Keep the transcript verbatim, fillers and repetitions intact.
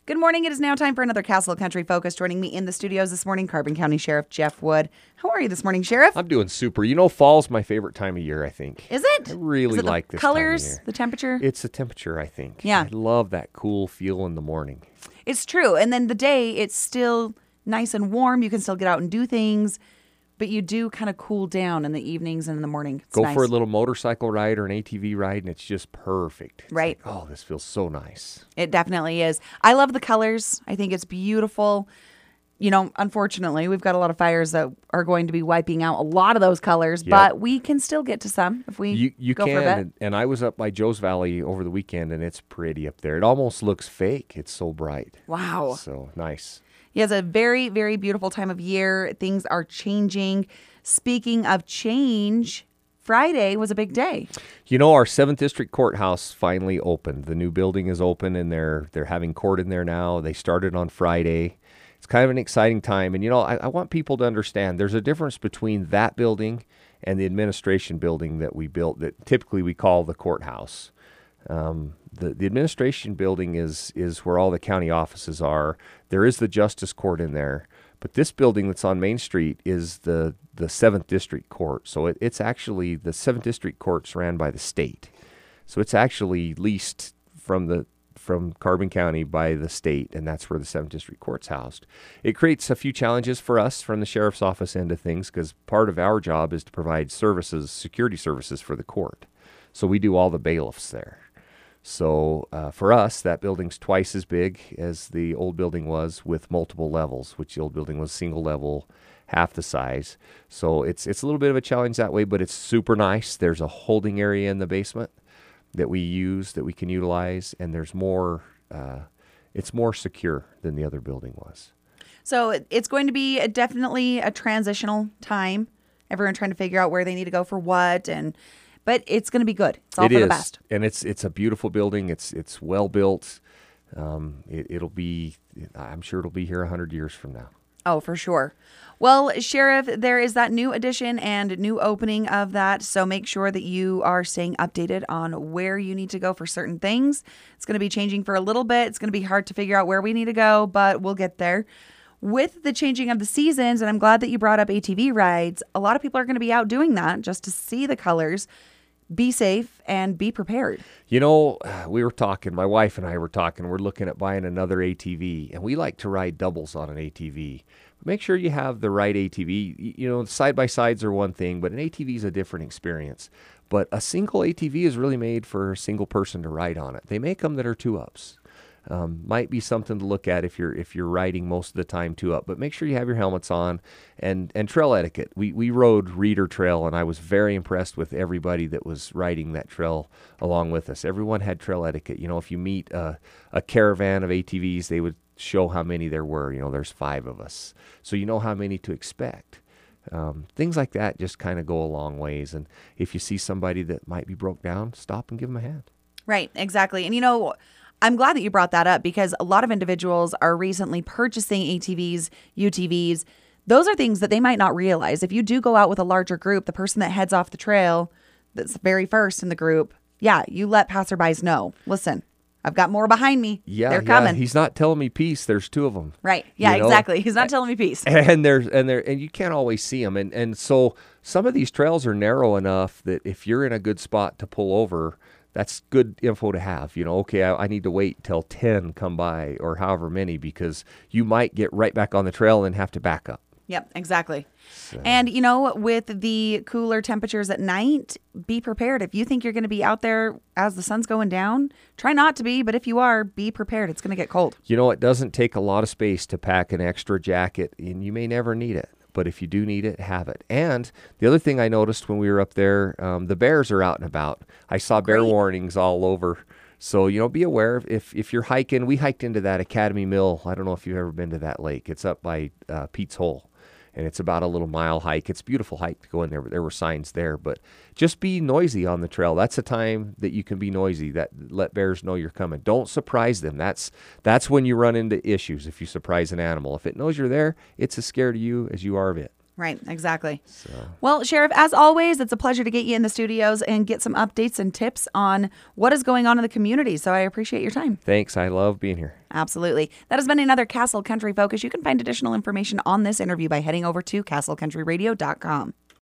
Good morning. It is now time for another Castle Country Focus. Joining me in the studios this morning, Carbon County Sheriff Jeff Wood. How are you this morning, Sheriff? I'm doing super. You know, fall's my favorite time of year, I think. Is it? I really is it like the this colors, time of year. the temperature? It's the temperature, I think. Yeah. I love that cool feel in the morning. It's true. And then the day, it's still nice and warm. You can still get out and do things, but you do kind of cool down in the evenings and in the morning. It's Go nice. for a little motorcycle ride or an A T V ride, and it's just perfect. It's Right. like, oh, this feels so nice. It definitely is. I love the colors. I think it's beautiful. You know, unfortunately, we've got a lot of fires that are going to be wiping out a lot of those colors, Yep. but we can still get to some if we You you go can, for a bit. and, and I was up by Joe's Valley over the weekend, and it's pretty up there. It almost looks fake. It's so bright. Wow. So nice. Yeah, it's a very, very beautiful time of year. Things are changing. Speaking of change, Friday was a big day. You know, our seventh District Courthouse finally opened. The new building is open, and they're they're having court in there now. They started on Friday. It's kind of an exciting time. And, you know, I, I want people to understand there's a difference between that building and the administration building that we built that typically we call the courthouse. Um, the, the administration building is is where all the county offices are. There is the justice court in there. But this building that's on Main Street is the, the seventh District Court. So it, it's actually, the seventh District Court's ran by the state. So it's actually leased from the from Carbon County by the state, and that's where the seventh District Court's housed. It creates a few challenges for us from the sheriff's office end of things because part of our job is to provide services, security services for the court. So we do all the bailiffs there. So uh, for us, that building's twice as big as the old building was with multiple levels, which the old building was single level, half the size. So it's it's a little bit of a challenge that way, but it's super nice. There's a holding area in the basement that we use, that we can utilize, and there's more, uh, it's more secure than the other building was. So it's going to be a, definitely a transitional time. Everyone trying to figure out where they need to go for what, and but it's going to be good. It's all It for is, the best. and it's it's a beautiful building. It's it's well built. Um, it, it'll be, I'm sure it'll be here a hundred years from now. Oh, for sure. Well, Sheriff, there is that new addition and new opening of that. So make sure that you are staying updated on where you need to go for certain things. It's going to be changing for a little bit. It's going to be hard to figure out where we need to go, but we'll get there. With the changing of the seasons, and I'm glad that you brought up A T V rides, a lot of people are going to be out doing that just to see the colors. Be safe and be prepared. You know, we were talking, my wife and I were talking, we're looking at buying another A T V, and we like to ride doubles on an A T V. Make sure you have the right A T V. You know, side-by-sides are one thing, but an A T V is a different experience. But a single A T V is really made for a single person to ride on it. They make them that are two-ups. Um, might be something to look at if you're if you're riding most of the time two up, but make sure you have your helmets on and and trail etiquette. We we rode Reeder Trail, and I was very impressed with everybody that was riding that trail along with us. Everyone had trail etiquette. You know, if you meet a, a caravan of A T Vs, they would show how many there were. You know, there's five of us, so you know how many to expect. Um, things like that just kind of go a long ways. And if you see somebody that might be broke down, stop and give them a hand. Right, exactly. And you know, I'm glad that you brought that up because a lot of individuals are recently purchasing A T Vs, U T Vs. Those are things that they might not realize. If you do go out with a larger group, the person that heads off the trail that's very first in the group, yeah, you let passerbys know. Listen, I've got more behind me. Yeah, They're yeah, coming. he's not telling me peace. There's two of them. Right. Yeah, you know? exactly. He's not telling me peace. And there's and there and you can't always see them. And and so some of these trails are narrow enough that if you're in a good spot to pull over, that's good info to have. You know, okay, I, I need to wait till ten come by or however many because you might get right back on the trail and have to back up. Yep, exactly. So. And, you know, with the cooler temperatures at night, be prepared. If you think you're going to be out there as the sun's going down, try not to be. But if you are, be prepared. It's going to get cold. You know, it doesn't take a lot of space to pack an extra jacket, and you may never need it. But if you do need it, have it. And the other thing I noticed when we were up there, um, the bears are out and about. I saw bear Great. warnings all over. So, you know, be aware if, if you're hiking. We hiked into that Academy Mill. I don't know if you've ever been to that lake. It's up by uh, Pete's Hole. And it's about a little mile hike. It's a beautiful hike to go in there. But there were signs there. But just be noisy on the trail. That's a time that you can be noisy. That let bears know you're coming. Don't surprise them. That's that's when you run into issues if you surprise an animal. If it knows you're there, it's as scared of you as you are of it. Right, exactly. So. Well, Sheriff, as always, it's a pleasure to get you in the studios and get some updates and tips on what is going on in the community. So I appreciate your time. Thanks. I love being here. Absolutely. That has been another Castle Country Focus. You can find additional information on this interview by heading over to castle country radio dot com.